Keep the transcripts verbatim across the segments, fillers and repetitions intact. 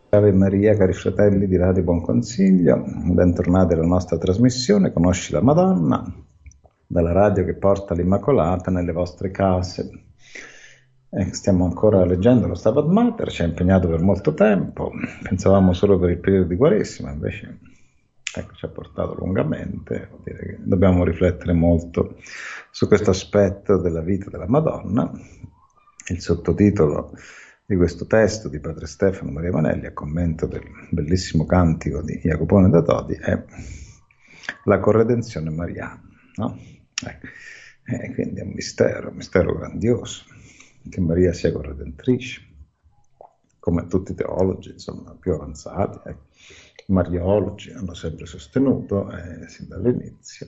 Ave Maria, cari fratelli di Radio Buon Consiglio, bentornati alla nostra trasmissione Conosci la Madonna, dalla radio che porta l'Immacolata nelle vostre case. Eh, stiamo ancora leggendo lo Stabat Mater, ci ha impegnato per molto tempo, pensavamo solo per il periodo di Quaresima, invece ecco, ci ha portato lungamente. Vuol dire che dobbiamo riflettere molto su questo aspetto della vita della Madonna. Il sottotitolo di questo testo di Padre Stefano Maria Manelli, a commento del bellissimo cantico di Jacopone da Todi, è la corredenzione mariana, no? Ecco. E quindi è un mistero, un mistero grandioso, che Maria sia corredentrice, come tutti i teologi, insomma, più avanzati, eh, mariologi hanno sempre sostenuto, eh, sin dall'inizio,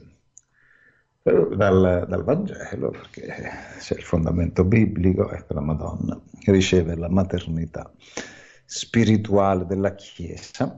Dal, dal Vangelo, perché c'è il fondamento biblico, ecco, la Madonna riceve la maternità spirituale della Chiesa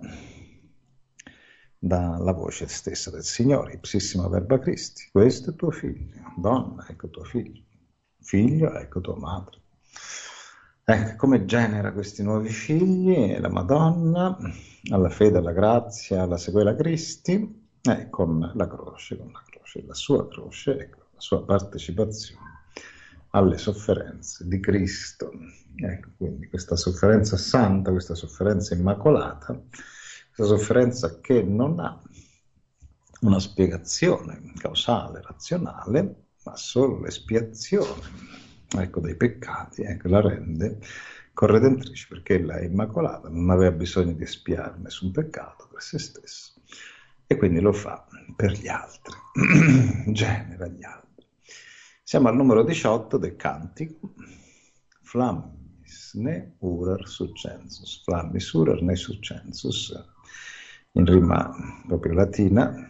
dalla voce stessa del Signore, ipsissima verba Christi, questo è tuo figlio, donna, ecco tuo figlio, figlio, ecco tua madre. Ecco, come genera questi nuovi figli la Madonna, alla fede, alla grazia, alla sequela Christi, eh, con la croce, con la croce, la sua croce, ecco, la sua partecipazione alle sofferenze di Cristo. Ecco, quindi questa sofferenza santa, questa sofferenza immacolata, questa sofferenza che non ha una spiegazione causale, razionale, ma solo l'espiazione, ecco, dei peccati, ecco, la rende corredentrice, perché ella è immacolata, non aveva bisogno di espiare nessun peccato per se stessa, e quindi lo fa per gli altri, genera gli altri. Siamo al numero diciotto del cantico, Flammis ne urar succensus, Flammis urar ne succensus, in rima proprio latina,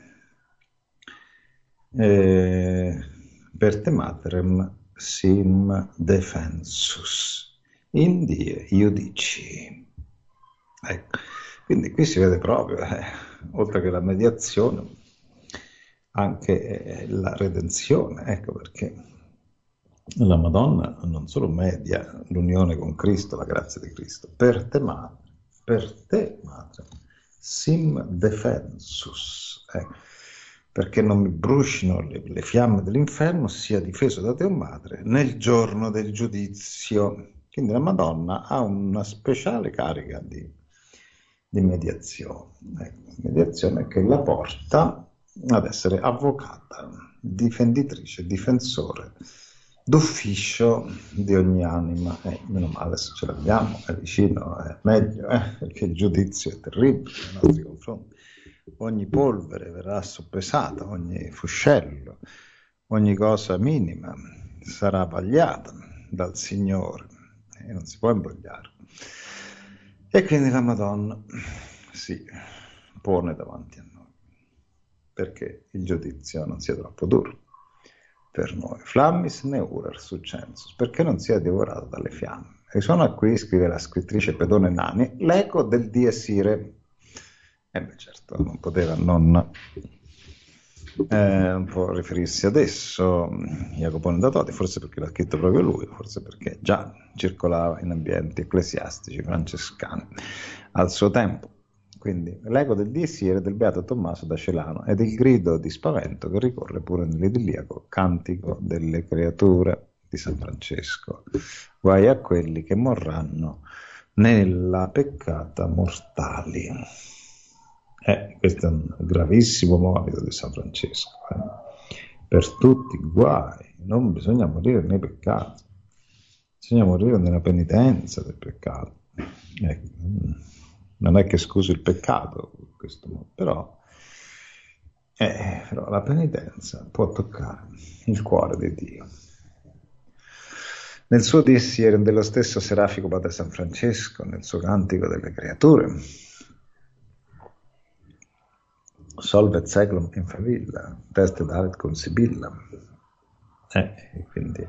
eh, per te materem sim defensus, in die iudici. Ecco, quindi qui si vede proprio, eh, oltre che la mediazione, anche eh, la redenzione, ecco perché la Madonna non solo media l'unione con Cristo, la grazia di Cristo, per te madre, per te madre, sim defensus, eh, perché non mi brucino le, le fiamme dell'inferno, sia difeso da te, o madre, nel giorno del giudizio. Quindi la Madonna ha una speciale carica di, di mediazione, ecco, mediazione che la porta ad essere avvocata, difenditrice, difensore d'ufficio di ogni anima. Eh, meno male se ce l'abbiamo, è vicino, è meglio, eh, perché il giudizio è terribile nei nostri confronti. Ogni polvere verrà soppesata, ogni fuscello, ogni cosa minima sarà vagliata dal Signore e non si può imbrogliare. E quindi la Madonna si pone davanti a noi, perché il giudizio non sia troppo duro per noi. Flammis ne urar succensus, perché non sia divorato dalle fiamme. E sono qui, scrive la scrittrice Pedone Nani, l'eco del dies irae. E beh, certo, non poteva non, eh, non può riferirsi adesso Jacopone da Todi, forse perché l'ha scritto proprio lui, forse perché già circolava in ambienti ecclesiastici francescani al suo tempo. Quindi l'eco del dies irae del beato Tommaso da Celano ed il grido di spavento che ricorre pure nell'idilliaco Cantico delle creature di San Francesco. Guai a quelli che morranno nella peccata mortali. Eh, questo è un gravissimo monito di San Francesco. Eh. Per tutti guai, non bisogna morire nei peccati, bisogna morire nella penitenza del peccato. Eh, non è che scusi il peccato, in questo modo, però, eh, però la penitenza può toccare il cuore di Dio. Nel suo dies irae dello stesso serafico padre San Francesco, nel suo Cantico delle creature, solvet seclum in favilla, teste daret con sibilla. Eh, quindi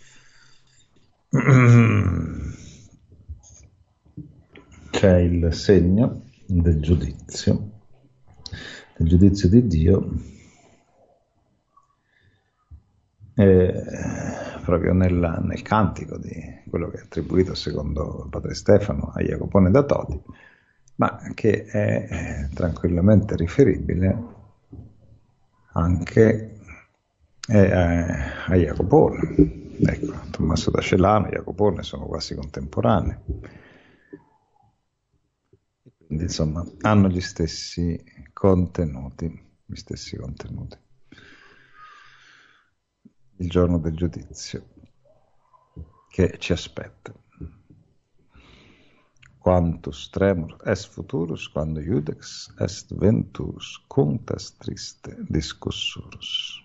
c'è il segno del giudizio, del giudizio di Dio, eh, proprio nella, nel cantico di quello che è attribuito secondo Padre Stefano a Jacopone da Todi, ma che è eh, tranquillamente riferibile anche eh, a, a Jacopone. Ecco, Tommaso da Celano e Jacopone sono quasi contemporanei. Quindi, insomma, hanno gli stessi contenuti, gli stessi contenuti. Il giorno del giudizio che ci aspetta. Quantus tremur est futurus, quando iudex est ventus cunctas triste discussurus.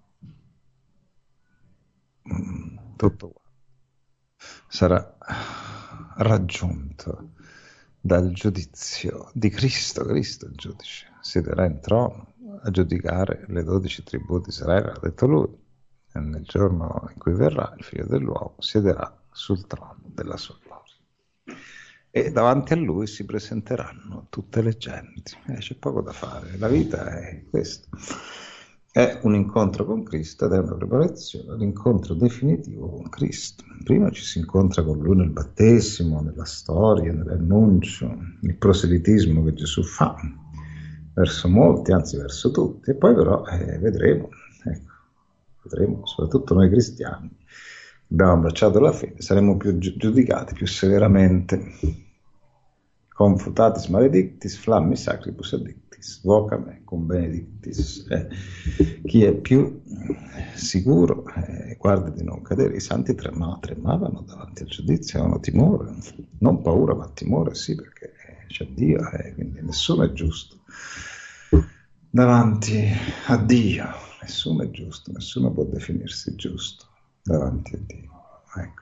Mm, tutto qua sarà raggiunto dal giudizio di Cristo. Cristo il giudice siederà in trono a giudicare le dodici tribù di Israele, ha detto lui, e nel giorno in cui verrà il figlio dell'uomo siederà sul trono della sua gloria. E davanti a lui si presenteranno tutte le genti. Eh, c'è poco da fare, la vita è questo. È un incontro con Cristo ed è una preparazione all'incontro definitivo con Cristo. Prima ci si incontra con Lui nel battesimo, nella storia, nell'annuncio, nel proselitismo che Gesù fa verso molti, anzi verso tutti, e poi però eh, vedremo, ecco, vedremo, soprattutto noi cristiani, abbiamo abbracciato la fede, saremo più giudicati più severamente. Confutatis maledictis, flammi sacribus addictis, vocame cum benedictis. Eh, chi è più sicuro, eh, guarda di non cadere. I santi trema, tremavano davanti al giudizio, avevano timore, non paura ma timore, sì, perché c'è Dio, eh, quindi nessuno è giusto davanti a Dio, nessuno è giusto, nessuno può definirsi giusto davanti a Dio. Ecco.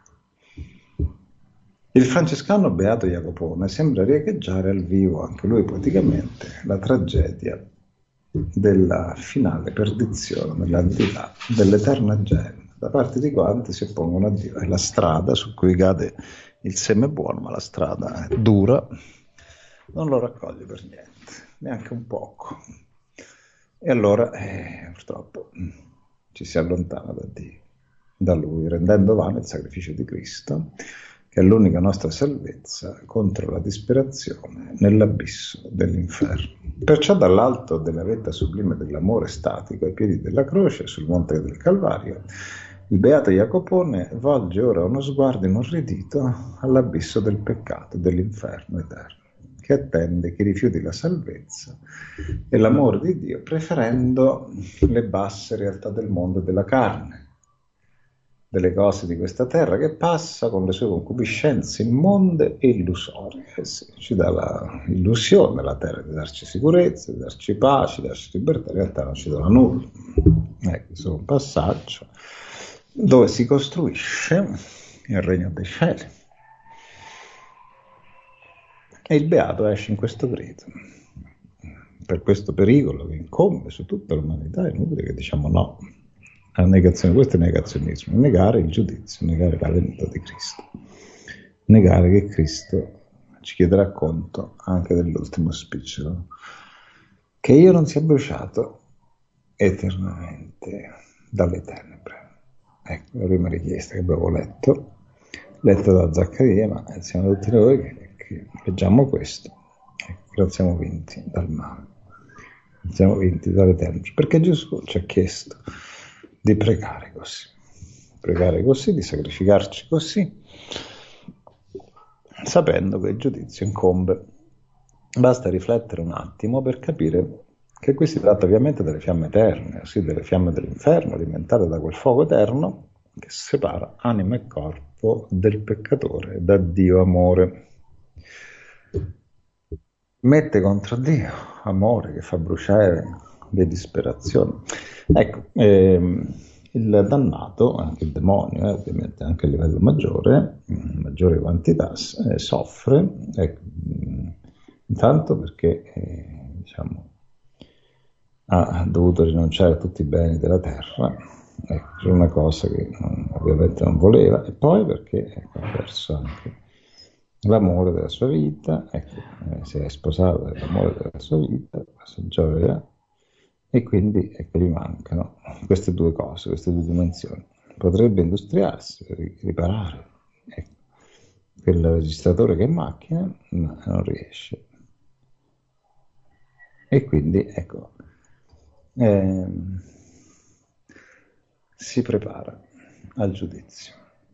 Il francescano Beato Jacopone sembra riecheggiare al vivo, anche lui poeticamente, la tragedia della finale perdizione nell'entità dell'eterna gemme, da parte di quanti si oppongono a Dio. È la strada su cui cade il seme buono, ma la strada è dura, non lo raccoglie per niente, neanche un poco. E allora, eh, purtroppo, ci si allontana da Dio, da Lui, rendendo vano il sacrificio di Cristo, che è l'unica nostra salvezza contro la disperazione nell'abisso dell'inferno. Perciò dall'alto della vetta sublime dell'amore statico ai piedi della croce, sul monte del Calvario, il beato Jacopone volge ora uno sguardo inorridito all'abisso del peccato e dell'inferno eterno, che attende chi rifiuti la salvezza e l'amore di Dio, preferendo le basse realtà del mondo e della carne, delle cose di questa terra, che passa con le sue concupiscenze immonde e illusorie. Eh sì, ci dà l'illusione la terra di darci sicurezza, di darci pace, di darci libertà, in realtà non ci dà nulla. Ecco, è solo un passaggio dove si costruisce il regno dei cieli. E il beato esce in questo grido. Per questo pericolo che incombe su tutta l'umanità è inutile che diciamo no. La negazione, questo è negazionismo, negare il giudizio, negare la venuta di Cristo, negare che Cristo ci chiederà conto anche dell'ultimo spicciolo, che io non sia bruciato eternamente dalle tenebre. Ecco la prima richiesta che abbiamo letto, letta da Zaccaria, ma siamo tutti noi che, che leggiamo questo, ecco, che non siamo vinti dal male, non siamo vinti dalle tenebre, perché Gesù ci ha chiesto di pregare così, pregare così, di sacrificarci così, sapendo che il giudizio incombe. Basta riflettere un attimo per capire che qui si tratta ovviamente delle fiamme eterne, ossia delle fiamme dell'inferno, alimentate da quel fuoco eterno che separa anima e corpo del peccatore da Dio amore. Mette contro Dio amore che fa bruciare di disperazione. Ecco, ehm, il dannato, anche il demonio, eh, ovviamente anche a livello maggiore, in maggiore quantità, eh, soffre, ecco, intanto perché eh, diciamo, ha dovuto rinunciare a tutti i beni della terra, ecco, c'è una cosa che non, ovviamente non voleva, e poi perché ecco, ha perso anche l'amore della sua vita, ecco, eh, si è sposato l'amore della sua vita, la sua gioia, e quindi ecco, gli mancano queste due cose, queste due dimensioni. Potrebbe industriarsi, riparare, ecco, quel registratore che è in macchina, ma non riesce. E quindi, ecco, ehm, si prepara al giudizio.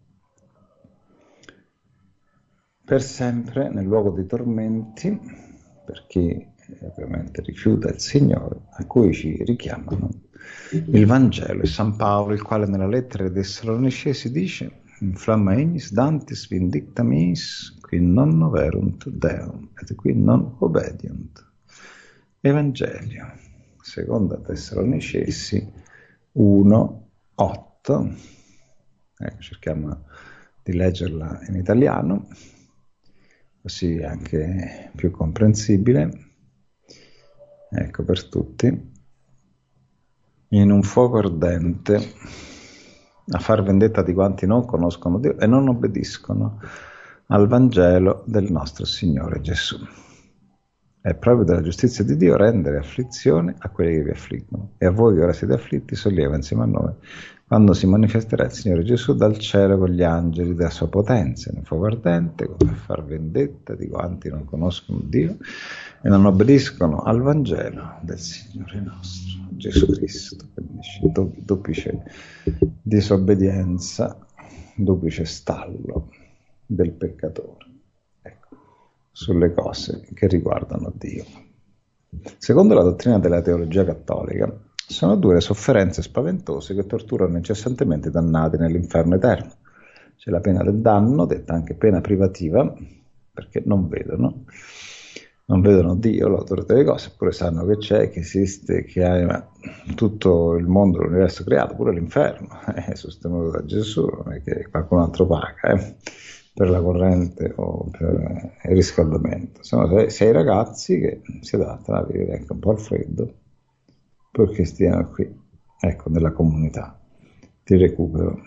Per sempre nel luogo dei tormenti, per chi eh, ovviamente rifiuta il Signore, a cui ci richiamano il Vangelo e San Paolo, il quale nella lettera ai Tessalonicesi dice: Inflamma ignis dantis vindicta meis, qui non noverunt Deum, et qui non obediunt. Evangelio, seconda Tessalonicesi uno, otto, ecco, cerchiamo di leggerla in italiano, così è anche più comprensibile, ecco, per tutti. In un fuoco ardente, a far vendetta di quanti non conoscono Dio e non obbediscono al Vangelo del nostro Signore Gesù. È proprio della giustizia di Dio rendere afflizione a quelli che vi affliggono, e a voi che ora siete afflitti solleva insieme a noi quando si manifesterà il Signore Gesù dal cielo con gli angeli della sua potenza in un fuoco ardente, come a far vendetta di quanti non conoscono Dio e non obbediscono al Vangelo del Signore nostro Gesù Cristo. Quindi duplice disobbedienza, duplice stallo del peccatore, ecco, sulle cose che riguardano Dio. Secondo la dottrina della teologia cattolica, sono due le sofferenze spaventose che torturano incessantemente i dannati nell'inferno eterno. C'è la pena del danno, detta anche pena privativa, perché non vedono, non vedono Dio, l'autore delle cose, eppure sanno che c'è, che esiste, che ha tutto il mondo, l'universo creato, pure l'inferno, è sostenuto da Gesù, non è che qualcun altro paga eh, per la corrente o per il riscaldamento. Sono sei, sei ragazzi che si adattano a vivere anche un po' al freddo, perché stiamo qui, ecco, nella comunità di recupero.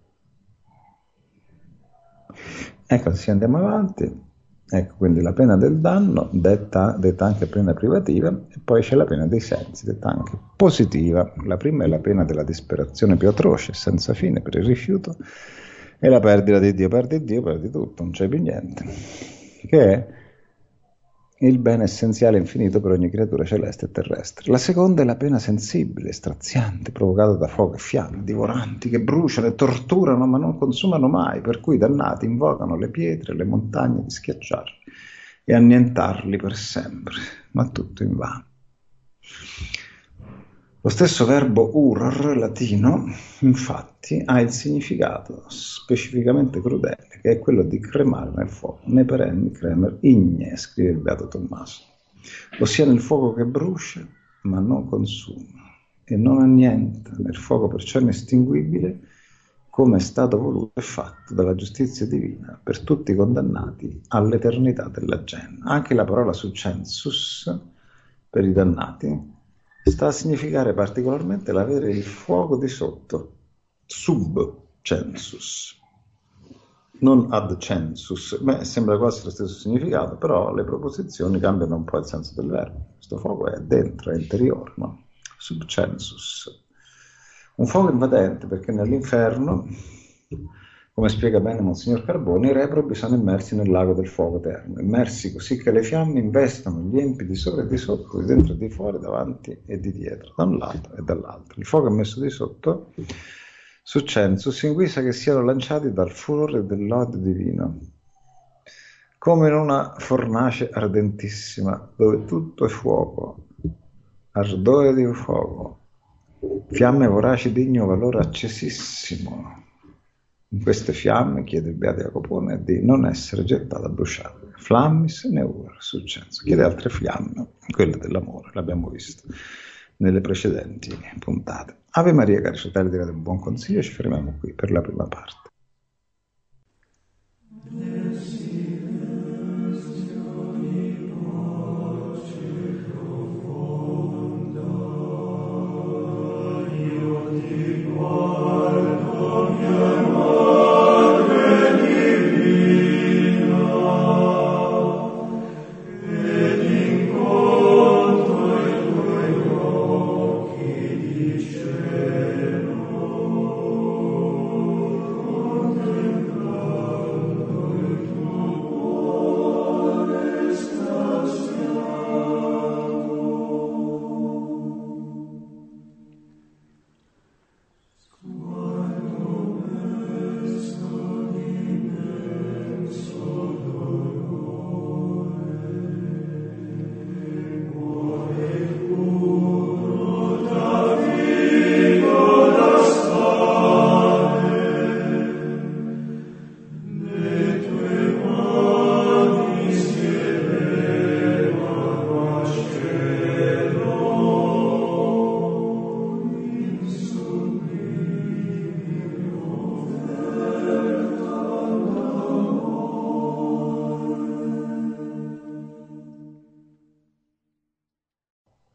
Ecco, se andiamo avanti, ecco, quindi la pena del danno, detta, detta anche pena privativa, e poi c'è la pena dei sensi, detta anche positiva. La prima è la pena della disperazione più atroce, senza fine per il rifiuto, e la perdita di Dio. Perdi Dio, perdi tutto, non c'è più niente, che è il bene essenziale infinito per ogni creatura celeste e terrestre. La seconda è la pena sensibile, straziante, provocata da fuoco e fiamme, divoranti, che bruciano e torturano ma non consumano mai, per cui i dannati invocano le pietre e le montagne di schiacciarli e annientarli per sempre, ma tutto invano. Lo stesso verbo uror latino, infatti, ha il significato specificamente crudele, che è quello di cremare nel fuoco, ne perenni cremer igne, scrive il Beato Tommaso, ossia nel fuoco che brucia ma non consuma e non annienta, nel fuoco perciò inestinguibile, come è stato voluto e fatto dalla giustizia divina per tutti i condannati all'eternità della genna. Anche la parola succensus per i dannati sta a significare particolarmente l'avere il fuoco di sotto, sub-census, non ad census. Beh, sembra quasi lo stesso significato, però le proposizioni cambiano un po' il senso del verbo. Questo fuoco è dentro, è interiore, no? Sub-census. Un fuoco invadente, perché nell'inferno, come spiega bene Monsignor Carboni, i reprobi sono immersi nel lago del fuoco eterno, immersi così che le fiamme investono gli empi di sopra e di sotto, di dentro e di fuori, davanti e di dietro, da un lato e dall'altro. Il fuoco è messo di sotto su census, in guisa che siano lanciati dal furore dell'odio divino, come in una fornace ardentissima, dove tutto è fuoco, ardore di fuoco, fiamme voraci di igno valore accesissimo. In queste fiamme, chiede il Beato Jacopone, di non essere gettato a bruciare. Flammis neura, successo. Chiede altre fiamme, quelle dell'amore, l'abbiamo visto nelle precedenti puntate. Ave Maria, cari fratelli, direte un buon consiglio, ci fermiamo qui per la prima parte.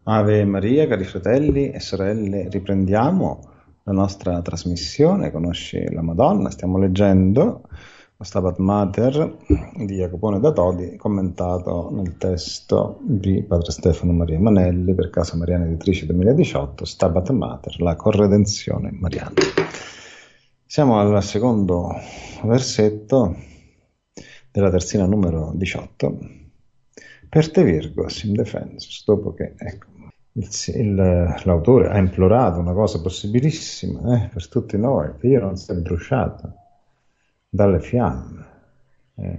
Ave Maria, cari fratelli e sorelle, riprendiamo la nostra trasmissione, Conosci la Madonna. Stiamo leggendo lo Stabat Mater di Jacopone da Todi, commentato nel testo di Padre Stefano Maria Manelli per Casa Mariana Editrice duemiladiciotto, Stabat Mater, la corredenzione mariana. Siamo al secondo versetto della terzina numero diciotto. Per te Virgo, sim defensus, dopo che ecco, il, il, l'autore ha implorato una cosa possibilissima eh, per tutti noi, che io non sia bruciato dalle fiamme. Eh.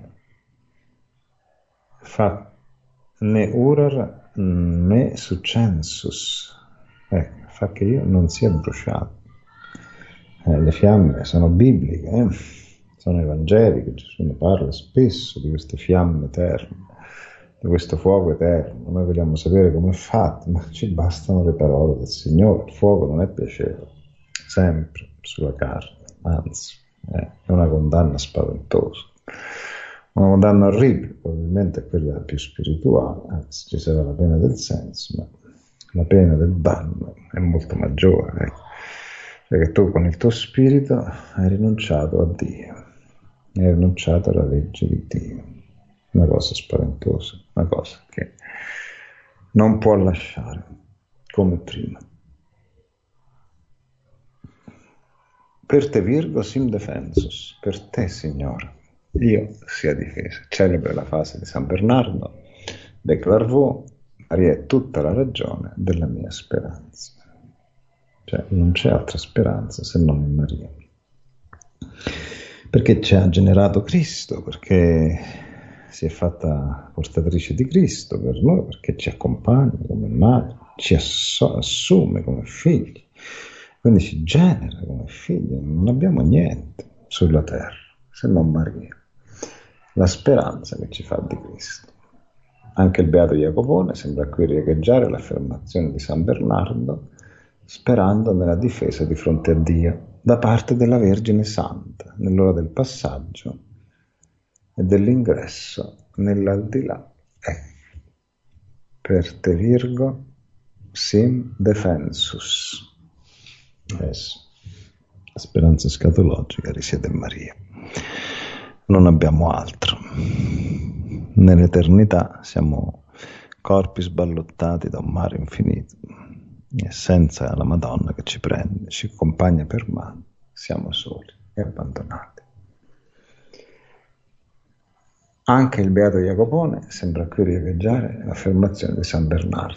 Fa ne urar me sucensus, eh, fa che io non sia bruciato. Eh, le fiamme sono bibliche, eh, sono evangeliche, Gesù ne parla spesso di queste fiamme eterne, di questo fuoco eterno. Noi vogliamo sapere come è fatto, ma ci bastano le parole del Signore. Il fuoco non è piacevole, sempre sulla carne, anzi eh, è una condanna spaventosa, una condanna orribile, probabilmente è quella più spirituale, anzi ci sarà la pena del senso, ma la pena del danno è molto maggiore, ecco. Perché tu con il tuo spirito hai rinunciato a Dio, hai rinunciato alla legge di Dio. Una cosa spaventosa, una cosa che non può lasciare come prima. Per te Virgo sim defensus, per te Signore, io sia difesa. Celebre la fase di San Bernardo, de Clairvaux, Maria è tutta la ragione della mia speranza. Cioè non c'è altra speranza se non in Maria. Perché ci ha generato Cristo, perché si è fatta portatrice di Cristo per noi, perché ci accompagna come madre, ci asso- assume come figli, quindi ci genera come figli. Non abbiamo niente sulla terra se non Maria, la speranza che ci fa di Cristo. Anche il beato Jacopone sembra qui riecheggiare l'affermazione di San Bernardo, sperando nella difesa di fronte a Dio da parte della Vergine Santa nell'ora del passaggio e dell'ingresso nell'aldilà. Eh. Per te Virgo sim defensus. Adesso la speranza scatologica risiede in Maria. Non abbiamo altro. Nell'eternità siamo corpi sballottati da un mare infinito e senza la Madonna che ci prende, ci accompagna per mano, siamo soli e abbandonati. Anche il beato Jacopone sembra qui riecheggiare l'affermazione di San Bernardo,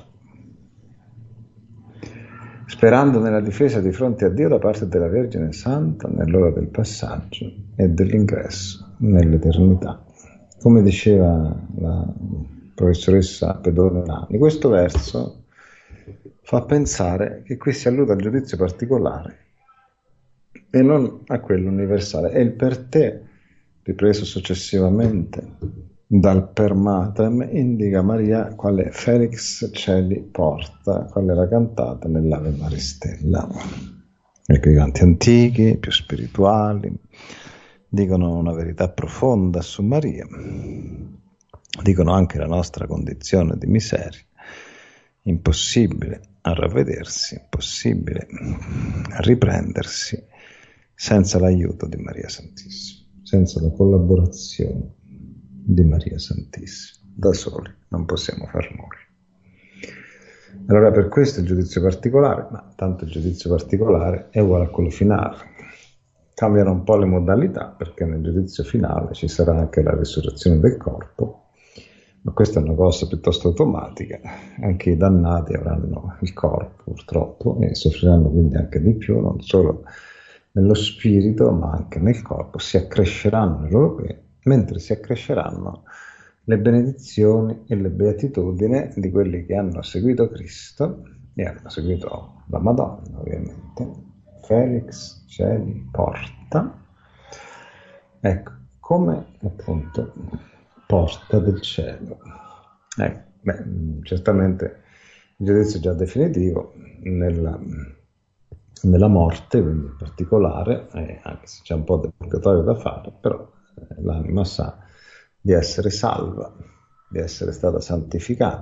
sperando nella difesa di fronte a Dio da parte della Vergine Santa nell'ora del passaggio e dell'ingresso nell'eternità. Come diceva la professoressa Pedone Nani, questo verso fa pensare che qui si allude al giudizio particolare e non a quello universale. E il per te, ripreso successivamente dal per matrem, indica Maria quale Felix Celi porta, quale era cantata nell'Ave Maristella. Ecco, i canti antichi, più spirituali, dicono una verità profonda su Maria, dicono anche la nostra condizione di miseria, impossibile a ravvedersi, impossibile a riprendersi senza l'aiuto di Maria Santissima, senza la collaborazione di Maria Santissima. Da soli non possiamo far nulla. Allora per questo il giudizio particolare, ma tanto il giudizio particolare è uguale a quello finale. Cambiano un po' le modalità, perché nel giudizio finale ci sarà anche la risurrezione del corpo, ma questa è una cosa piuttosto automatica. Anche i dannati avranno il corpo, purtroppo, e soffriranno quindi anche di più, non solo nello spirito, ma anche nel corpo. Si accresceranno le loro pene, mentre si accresceranno le benedizioni e le beatitudini di quelli che hanno seguito Cristo e hanno seguito la Madonna, ovviamente. Felix Celi porta, ecco, come appunto porta del cielo. Ecco, beh, certamente il giudizio è già definitivo nella, nella morte, quindi in particolare, eh, anche se c'è un po' di purgatorio da fare, però eh, l'anima sa di essere salva, di essere stata santificata,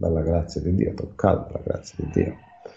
dalla grazia di Dio, toccato dalla grazia di Dio.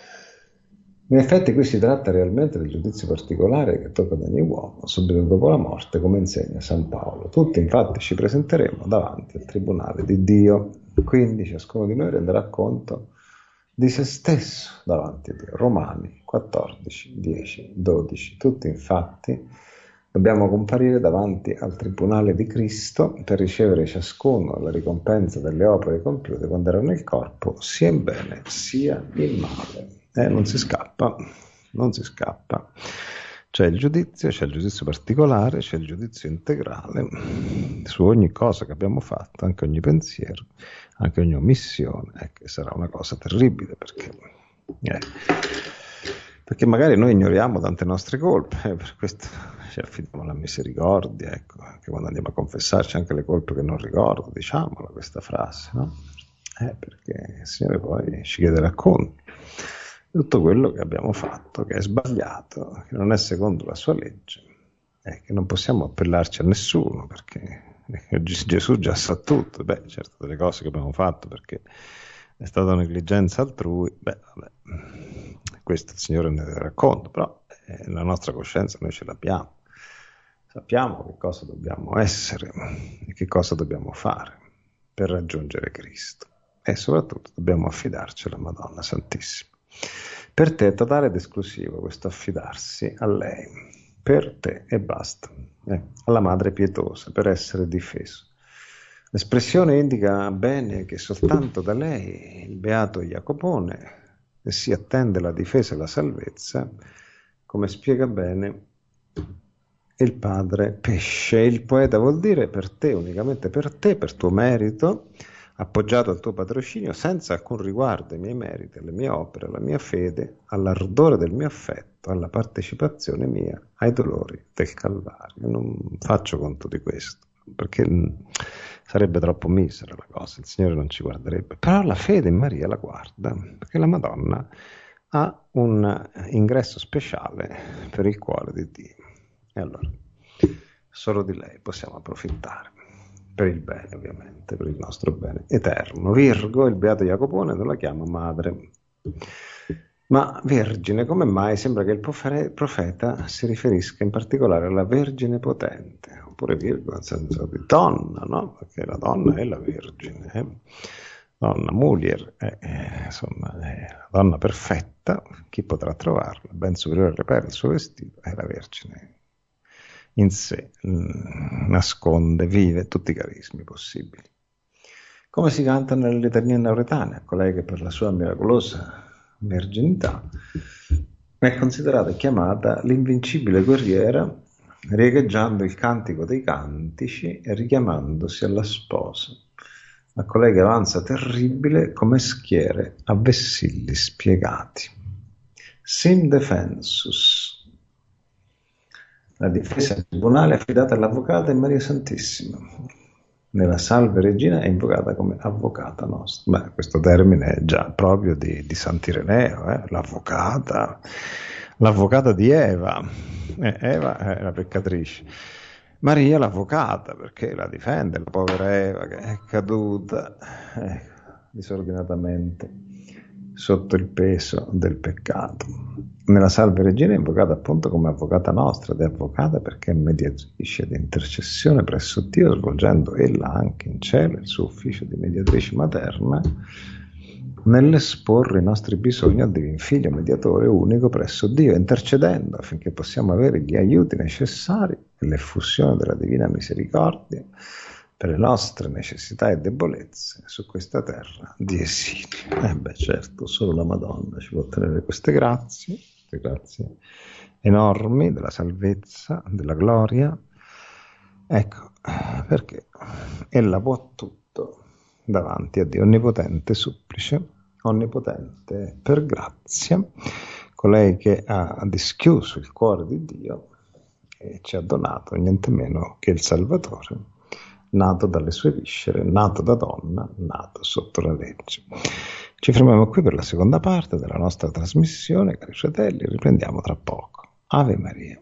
In effetti qui si tratta realmente del giudizio particolare che tocca ad ogni uomo, subito dopo la morte, come insegna San Paolo. Tutti infatti ci presenteremo davanti al tribunale di Dio, quindi ciascuno di noi renderà conto di se stesso davanti a Dio. Romani quattordici, dieci, dodici. Tutti infatti dobbiamo comparire davanti al tribunale di Cristo per ricevere ciascuno la ricompensa delle opere compiute quando era nel corpo, sia in bene sia in male. Eh, non si scappa, non si scappa. C'è il giudizio, c'è il giudizio particolare, c'è il giudizio integrale su ogni cosa che abbiamo fatto, anche ogni pensiero, anche ogni omissione, eh, che sarà una cosa terribile perché, eh, perché magari noi ignoriamo tante nostre colpe, eh, per questo ci affidiamo alla misericordia, ecco, anche quando andiamo a confessarci anche le colpe che non ricordo, diciamola questa frase, no? Eh, perché il Signore poi ci chiederà conto tutto quello che abbiamo fatto, che è sbagliato, che non è secondo la sua legge, e che non possiamo appellarci a nessuno, perché Gesù già sa tutto. Beh, certo, delle cose che abbiamo fatto perché è stata negligenza altrui, beh, vabbè, questo il Signore ne darà conto, però eh, la nostra coscienza noi ce l'abbiamo, sappiamo che cosa dobbiamo essere e che cosa dobbiamo fare per raggiungere Cristo, e soprattutto dobbiamo affidarci alla Madonna Santissima. Per te è totale ed esclusivo questo affidarsi a lei, per te e basta, eh, alla Madre pietosa, per essere difeso. L'espressione indica bene che soltanto da lei il beato Jacopone si attende la difesa e la salvezza, come spiega bene il padre Pesce. Il poeta vuol dire per te, unicamente per te, per tuo merito, appoggiato al tuo patrocinio, senza alcun riguardo ai miei meriti, alle mie opere, alla mia fede, all'ardore del mio affetto, alla partecipazione mia ai dolori del Calvario. Non faccio conto di questo, perché sarebbe troppo misera la cosa, il Signore non ci guarderebbe. Però la fede in Maria la guarda, perché la Madonna ha un ingresso speciale per il cuore di Dio. E allora, solo di lei possiamo approfittare. Per il bene, ovviamente, per il nostro bene eterno. Virgo, il beato Jacopone non la chiama madre, ma vergine. Come mai sembra che il profeta si riferisca in particolare alla Vergine potente, oppure Virgo nel senso di donna, no? Perché la donna è la Vergine, eh? Donna, mulier, è, è, insomma, è la donna perfetta, chi potrà trovarla, ben superiore alle perle del suo vestito, è la Vergine. In sé mh, nasconde, vive tutti i carismi possibili. Come si canta nelle litanie nauretane, colei che per la sua miracolosa verginità è considerata e chiamata l'invincibile guerriera, riecheggiando il cantico dei cantici e richiamandosi alla sposa, a colei che avanza terribile come schiere a vessilli spiegati. Sim defensus. La difesa tribunale è affidata all'avvocata e Maria Santissima. Nella Salve Regina è invocata come avvocata nostra. Beh, questo termine è già proprio di, di Sant'Ireneo, eh? l'avvocata, l'avvocata di Eva. Eh, Eva è la peccatrice. Maria l'avvocata, perché la difende la povera Eva che è caduta eh, disordinatamente sotto il peso del peccato. Nella Salve Regina è invocata appunto come avvocata nostra, ed è avvocata perché mediatrice di intercessione presso Dio, svolgendo ella anche in cielo il suo ufficio di mediatrice materna nell'esporre i nostri bisogni al Divin Figlio mediatore unico presso Dio, intercedendo affinché possiamo avere gli aiuti necessari e l'effusione della divina misericordia per le nostre necessità e debolezze su questa terra di esilio. Eh beh, certo, solo la Madonna ci può ottenere queste grazie, queste grazie enormi della salvezza, della gloria. Ecco, perché ella può tutto davanti a Dio, onnipotente supplice, onnipotente per grazia, colei che ha dischiuso il cuore di Dio e ci ha donato niente meno che il Salvatore, nato dalle sue viscere, nato da donna, nato sotto la legge. Ci fermiamo qui per la seconda parte della nostra trasmissione, cari fratelli, riprendiamo tra poco. Ave Maria.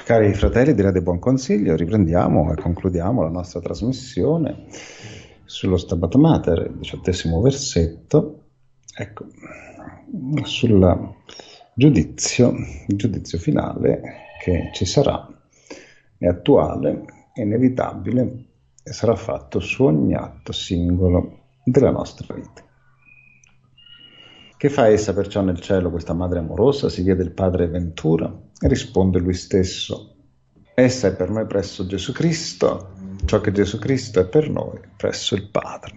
Cari fratelli, direi di buon consiglio, riprendiamo e concludiamo la nostra trasmissione sullo Stabat Mater, il diciottesimo versetto, ecco, sul giudizio, il giudizio finale che ci sarà, è attuale, è inevitabile e sarà fatto su ogni atto singolo della nostra vita. Che fa essa perciò nel cielo, questa madre amorosa? Si chiede il padre Ventura e risponde lui stesso: essa è per noi presso Gesù Cristo, ciò che Gesù Cristo è per noi presso il Padre.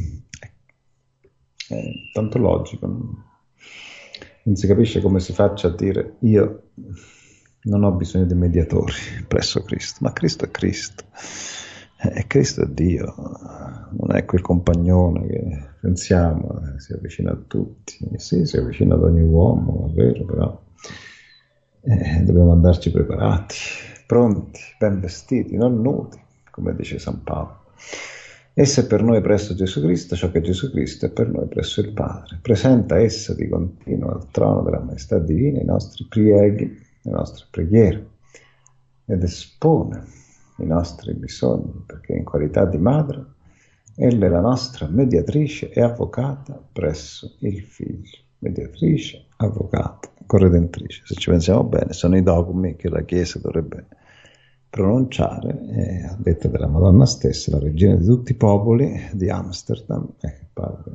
È tanto logico, no? Non si capisce come si faccia a dire io non ho bisogno di mediatori presso Cristo, ma Cristo è Cristo. E Cristo è Dio, non è quel compagnone che pensiamo eh, si avvicina a tutti, sì, si avvicina ad ogni uomo, è vero, però eh, dobbiamo andarci preparati, pronti, ben vestiti, non nudi, come dice San Paolo. Essa è per noi presso Gesù Cristo, ciò che Gesù Cristo è per noi presso il Padre. Presenta essa di continuo al trono della maestà divina i nostri prieghi, le nostre preghiere, ed espone i nostri bisogni, perché in qualità di madre ella è la nostra mediatrice e avvocata presso il Figlio. Mediatrice, avvocata, corredentrice. Se ci pensiamo bene, sono i dogmi che la Chiesa dovrebbe pronunciare, e a detta della Madonna stessa, la regina di tutti i popoli di Amsterdam, eh, padre,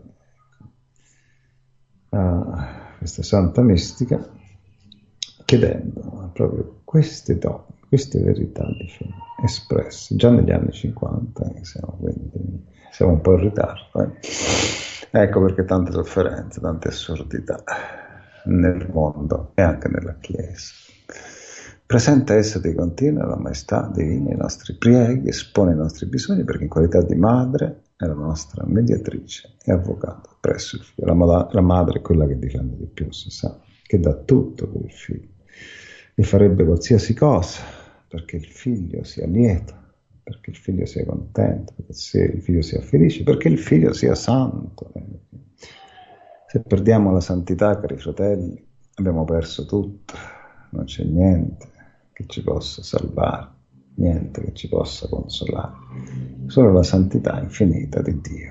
a questa santa mistica, chiedendo proprio queste dogmi, queste verità, diciamo, espresse già negli anni cinquanta, siamo, quindi, siamo un po' in ritardo. Eh. Ecco perché tante sofferenze, tante assurdità nel mondo e anche nella Chiesa. Presenta essa di continuo la maestà divina i nostri prieghi, espone i nostri bisogni, perché in qualità di madre è la nostra mediatrice e avvocata presso il Figlio. La, ma- la madre è quella che difende di più, si sa, che dà tutto per il Figlio. Gli farebbe qualsiasi cosa perché il Figlio sia lieto, perché il Figlio sia contento, perché il Figlio sia felice, perché il Figlio sia santo. Se perdiamo la santità, cari fratelli, abbiamo perso tutto, non c'è niente che ci possa salvare, niente che ci possa consolare, solo la santità infinita di Dio.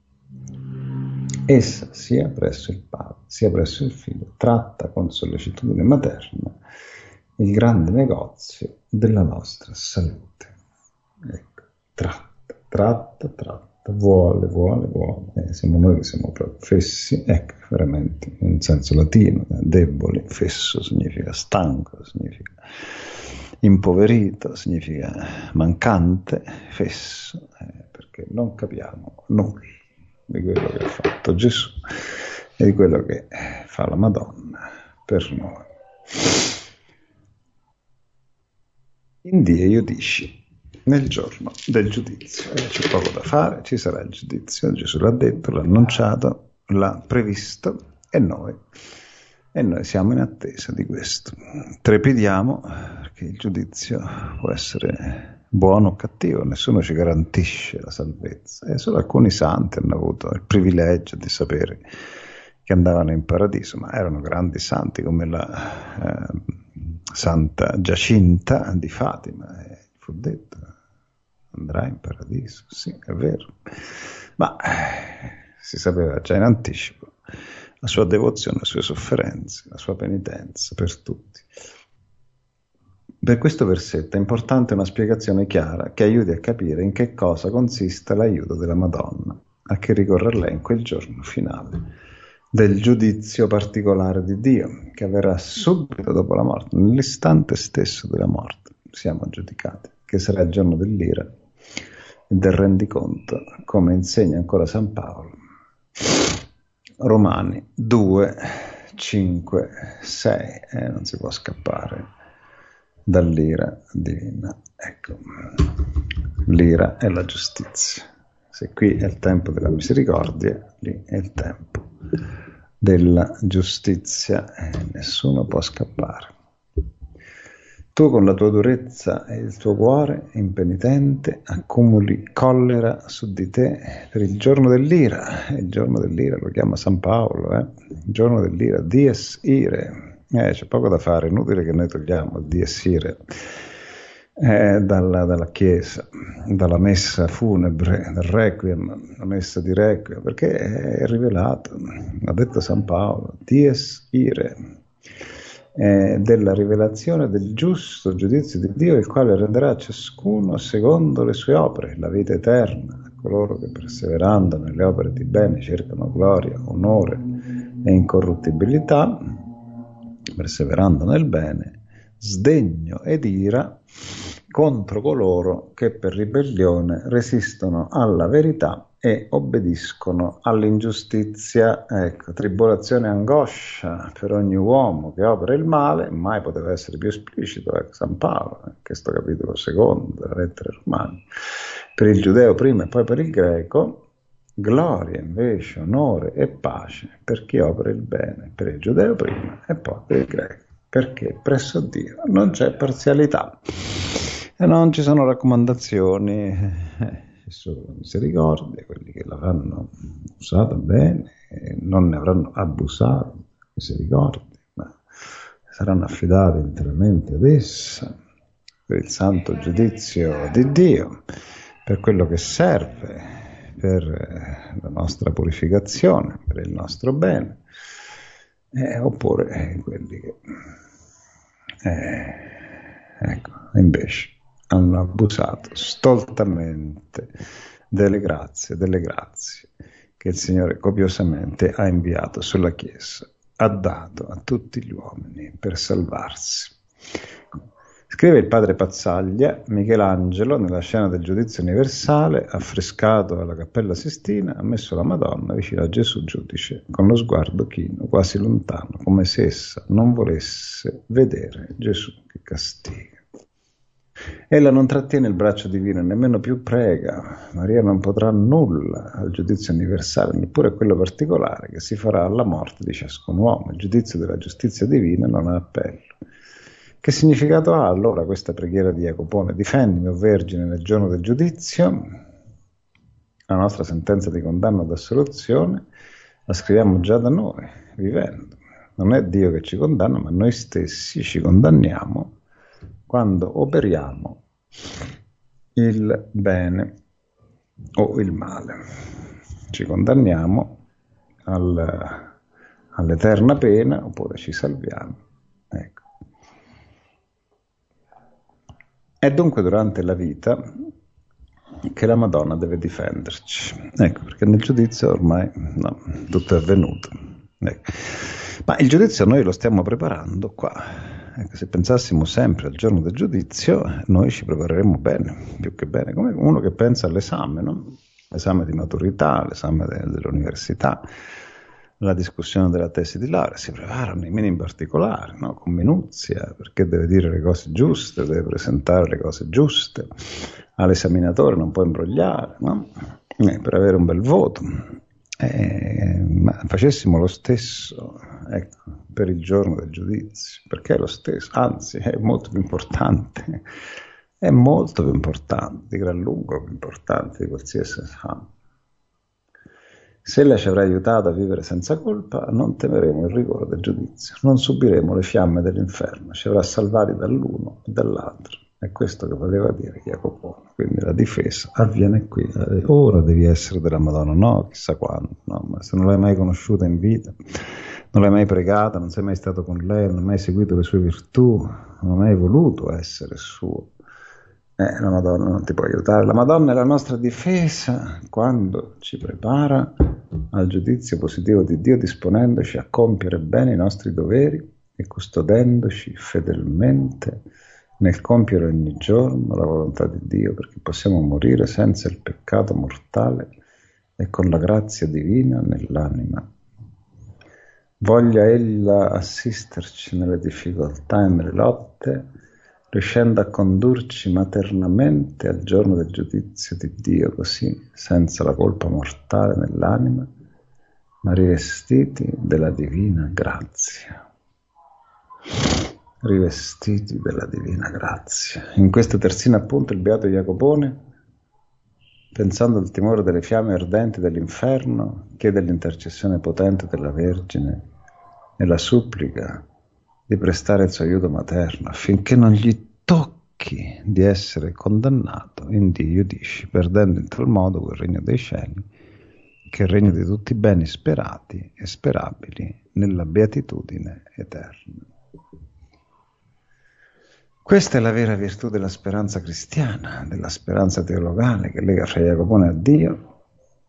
Essa, sia presso il Padre, sia presso il Figlio, tratta con sollecitudine materna il grande negozio della nostra salute. Ecco, tratta, tratta, tratta, vuole, vuole, vuole. Eh, siamo noi che siamo proprio fessi, ecco, veramente, in senso latino, eh, deboli, fesso significa stanco, significa impoverito, significa mancante, fesso, eh, perché non capiamo nulla di quello che ha fatto Gesù e di quello che fa la Madonna per noi. Indie iudici, nel giorno del giudizio, eh, c'è poco da fare, ci sarà il giudizio, Gesù l'ha detto, l'ha annunciato, l'ha previsto e noi, e noi siamo in attesa di questo. Trepidiamo perché il giudizio può essere buono o cattivo, nessuno ci garantisce la salvezza, e solo alcuni santi hanno avuto il privilegio di sapere che andavano in paradiso, ma erano grandi santi come la eh, Santa Giacinta di Fatima, e fu detto andrà in paradiso, sì, è vero, ma eh, si sapeva già in anticipo la sua devozione, le sue sofferenze, la sua penitenza per tutti. Per questo versetto è importante una spiegazione chiara che aiuti a capire in che cosa consiste l'aiuto della Madonna, a che ricorre lei in quel giorno finale del giudizio particolare di Dio, che avverrà subito dopo la morte, nell'istante stesso della morte. Siamo giudicati, che sarà il giorno dell'ira e del rendiconto, come insegna ancora San Paolo. Romani due, cinque, sei, eh, non si può scappare dall'ira divina. Ecco, l'ira è la giustizia. Se qui è il tempo della misericordia, lì è il tempo della giustizia, e nessuno può scappare. Tu con la tua durezza e il tuo cuore impenitente accumuli collera su di te per il giorno dell'ira. Il giorno dell'ira lo chiama San Paolo, eh? Il giorno dell'ira, dies ire, Eh, c'è poco da fare, inutile che noi togliamo il Dies Irae eh, dalla, dalla Chiesa, dalla messa funebre, dal Requiem, la messa di Requiem, perché è rivelato, ha detto San Paolo, Dies Irae, eh, della rivelazione del giusto giudizio di Dio, il quale renderà a ciascuno secondo le sue opere, la vita eterna, a coloro che perseverando nelle opere di bene cercano gloria, onore e incorruttibilità, perseverando nel bene, sdegno ed ira contro coloro che per ribellione resistono alla verità e obbediscono all'ingiustizia. Ecco, tribolazione e angoscia per ogni uomo che opera il male, mai poteva essere più esplicito, ecco, San Paolo, in questo capitolo secondo della lettera ai Romani, per il giudeo prima e poi per il greco, gloria invece, onore e pace per chi opera il bene, per il giudeo prima e poi per il greco, perché presso Dio non c'è parzialità e non ci sono raccomandazioni, eh, solo misericordia, quelli che l'avranno usata bene e non ne avranno abusato, misericordia, ma saranno affidati interamente ad essa per il santo giudizio di Dio, per quello che serve per la nostra purificazione, per il nostro bene, eh, oppure eh, quelli che eh, ecco, invece hanno abusato stoltamente delle grazie, delle grazie che il Signore copiosamente ha inviato sulla Chiesa, ha dato a tutti gli uomini per salvarsi. Scrive il padre Pazzaglia, Michelangelo, nella scena del giudizio universale, affrescato alla Cappella Sistina, ha messo la Madonna vicino a Gesù giudice, con lo sguardo chino, quasi lontano, come se essa non volesse vedere Gesù che castiga. Ella non trattiene il braccio divino, nemmeno più prega. Maria non potrà nulla al giudizio universale, neppure quello particolare che si farà alla morte di ciascun uomo. Il giudizio della giustizia divina non ha appello. Che significato ha allora questa preghiera di Jacopone? Difendimi, o Vergine, nel giorno del giudizio. La nostra sentenza di condanna ed assoluzione la scriviamo già da noi, vivendo. Non è Dio che ci condanna, ma noi stessi ci condanniamo quando operiamo il bene o il male. Ci condanniamo al, all'eterna pena oppure ci salviamo. Ecco. È dunque durante la vita che la Madonna deve difenderci. Ecco, perché nel giudizio ormai no, tutto è avvenuto. Ecco. Ma il giudizio noi lo stiamo preparando qua. Ecco, se pensassimo sempre al giorno del giudizio, noi ci prepareremmo bene, più che bene, come uno che pensa all'esame, no? L'esame di maturità, l'esame de- dell'università, la discussione della tesi di laurea, si preparano i minimi particolari, no? Con minuzia, perché deve dire le cose giuste, deve presentare le cose giuste, all'esaminatore non può imbrogliare, no? Eh, per avere un bel voto. Eh, ma facessimo lo stesso, ecco, per il giorno del giudizio, perché è lo stesso, anzi è molto più importante, è molto più importante, di gran lungo più importante di qualsiasi esame. Se ella ci avrà aiutato a vivere senza colpa, non temeremo il rigore del giudizio, non subiremo le fiamme dell'inferno, ci avrà salvati dall'uno e dall'altro. È questo che voleva dire Jacopone. Quindi la difesa avviene qui. Ora devi essere della Madonna, no, chissà quando, no, ma se non l'hai mai conosciuta in vita, non l'hai mai pregata, non sei mai stato con lei, non hai mai seguito le sue virtù, non hai mai voluto essere suo. Eh, la Madonna non ti può aiutare. La Madonna è la nostra difesa quando ci prepara al giudizio positivo di Dio, disponendoci a compiere bene i nostri doveri e custodendoci fedelmente nel compiere ogni giorno la volontà di Dio, perché possiamo morire senza il peccato mortale e con la grazia divina nell'anima. Voglia ella assisterci nelle difficoltà e nelle lotte, riuscendo a condurci maternamente al giorno del giudizio di Dio, così, senza la colpa mortale nell'anima, ma rivestiti della divina grazia. Rivestiti della divina grazia. In questa terzina appunto il beato Jacopone, pensando al timore delle fiamme ardenti dell'inferno, chiede l'intercessione potente della Vergine e la supplica di prestare il suo aiuto materno affinché non gli tocchi di essere condannato in Dio iudici, perdendo in tal modo quel regno dei cieli, che è il regno di tutti i beni sperati e sperabili nella beatitudine eterna. Questa è la vera virtù della speranza cristiana, della speranza teologale che lega Fra Jacopone a Dio,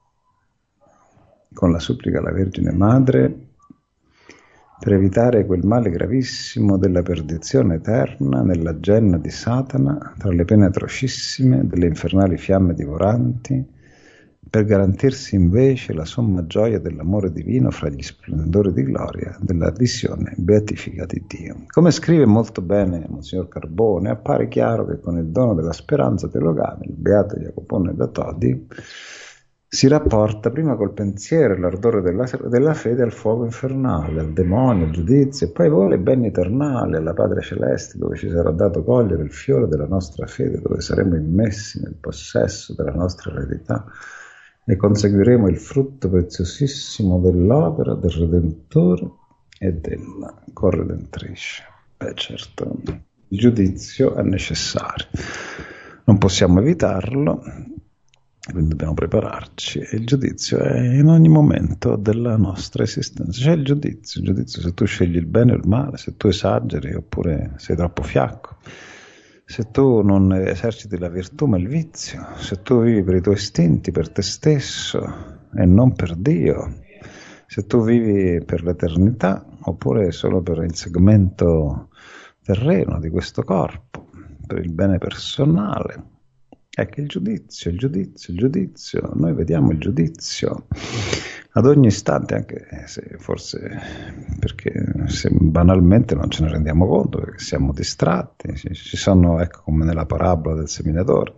con la supplica alla Vergine Madre, per evitare quel male gravissimo della perdizione eterna nella genna di Satana, tra le pene atrocissime delle infernali fiamme divoranti, per garantirsi invece la somma gioia dell'amore divino fra gli splendori di gloria della visione beatifica di Dio. Come scrive molto bene Monsignor Carbone, appare chiaro che con il dono della speranza teologale, il beato Jacopone da Todi si rapporta prima col pensiero e l'ardore della, della fede al fuoco infernale, al demonio, al giudizio, e poi vuole beni eternali, alla Padre Celeste, dove ci sarà dato cogliere il fiore della nostra fede, dove saremo immessi nel possesso della nostra eredità e conseguiremo il frutto preziosissimo dell'opera del Redentore e della corredentrice. Beh, certo, il giudizio è necessario, non possiamo evitarlo, quindi dobbiamo prepararci, e il giudizio è in ogni momento della nostra esistenza. C'è il giudizio, il giudizio se tu scegli il bene o il male, se tu esageri oppure sei troppo fiacco, se tu non eserciti la virtù ma il vizio, se tu vivi per i tuoi istinti, per te stesso e non per Dio, se tu vivi per l'eternità oppure solo per il segmento terreno di questo corpo, per il bene personale. Ecco il giudizio, il giudizio, il giudizio, noi vediamo il giudizio ad ogni istante, anche se forse perché se banalmente non ce ne rendiamo conto, perché siamo distratti, ci, ci sono, ecco, come nella parabola del seminatore,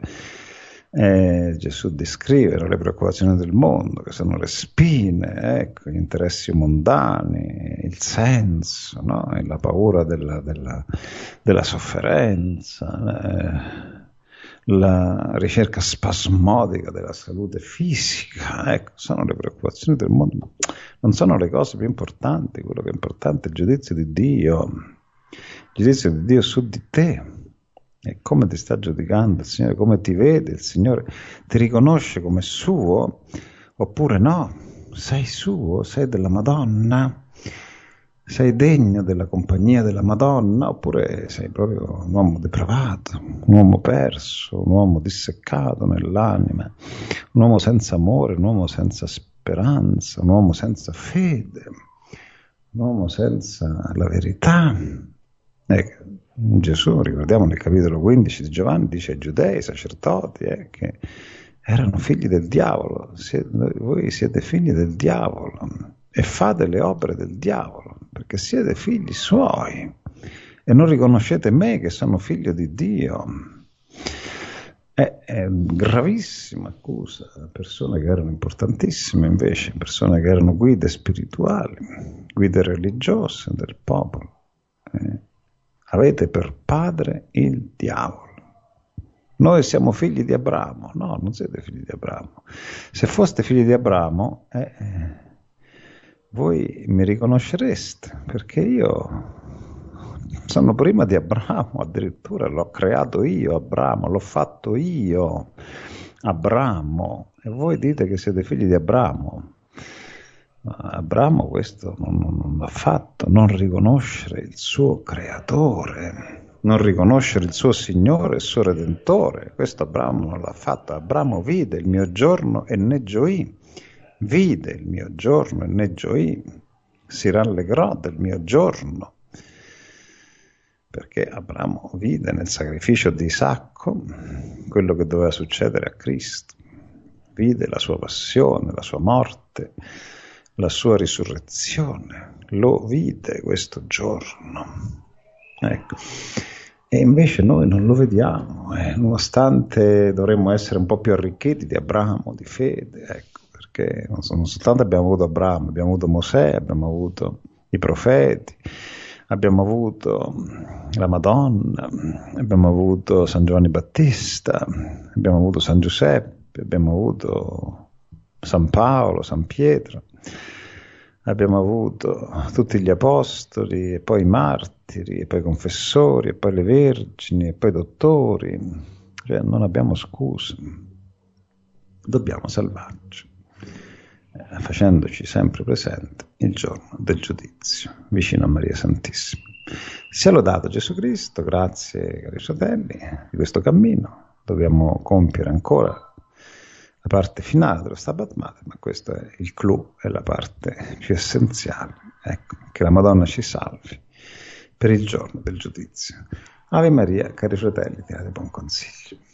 eh, Gesù descrive le preoccupazioni del mondo, che sono le spine, ecco, gli interessi mondani, il senso, no? E la paura della, della, della sofferenza, eh, la ricerca spasmodica della salute fisica, ecco, sono le preoccupazioni del mondo, ma non sono le cose più importanti. Quello che è importante è il giudizio di Dio, il giudizio di Dio su di te, e come ti sta giudicando il Signore, come ti vede il Signore, ti riconosce come suo oppure no, sei suo, sei della Madonna, sei degno della compagnia della Madonna, oppure sei proprio un uomo depravato, un uomo perso, un uomo disseccato nell'anima, un uomo senza amore, un uomo senza speranza, un uomo senza fede, un uomo senza la verità. Ecco, Gesù, ricordiamo nel capitolo quindici di Giovanni, dice ai giudei, ai sacerdoti, eh, che erano figli del diavolo. Siete, voi siete figli del diavolo e fate le opere del diavolo, perché siete figli suoi e non riconoscete me che sono figlio di Dio. È, è gravissima accusa a persone che erano importantissime, invece persone che erano guide spirituali, guide religiose del popolo. Eh, avete per padre il diavolo. Noi siamo figli di Abramo. No, non siete figli di Abramo. Se foste figli di Abramo, eh, voi mi riconoscereste, perché io sono prima di Abramo, addirittura l'ho creato io, Abramo, l'ho fatto io, Abramo, e voi dite che siete figli di Abramo. Abramo questo non, non, non l'ha fatto, non riconoscere il suo creatore, non riconoscere il suo Signore, il suo Redentore. Questo Abramo non l'ha fatto. Abramo vide il mio giorno e ne gioì, vide il mio giorno e ne gioì, si rallegrò del mio giorno, perché Abramo vide nel sacrificio di Isacco quello che doveva succedere a Cristo, vide la sua passione, la sua morte, la sua risurrezione, lo vide questo giorno. Ecco. E invece noi non lo vediamo, eh, nonostante dovremmo essere un po' più arricchiti di Abramo, di fede, ecco, perché non, so, non soltanto abbiamo avuto Abramo, abbiamo avuto Mosè, abbiamo avuto i profeti, abbiamo avuto la Madonna, abbiamo avuto San Giovanni Battista, abbiamo avuto San Giuseppe, abbiamo avuto San Paolo, San Pietro, abbiamo avuto tutti gli apostoli e poi i martiri, martiri, e poi confessori, e poi le vergini, e poi dottori. Cioè, non abbiamo scuse. Dobbiamo salvarci, eh, facendoci sempre presente il giorno del giudizio, vicino a Maria Santissima. Sia lodato Gesù Cristo, grazie cari fratelli di questo cammino. Dobbiamo compiere ancora la parte finale dello Stabat Mater, ma questo è il clou, è la parte più essenziale. Ecco, che la Madonna ci salvi per il giorno del giudizio. Ave Maria, cari fratelli, tirate buon consiglio.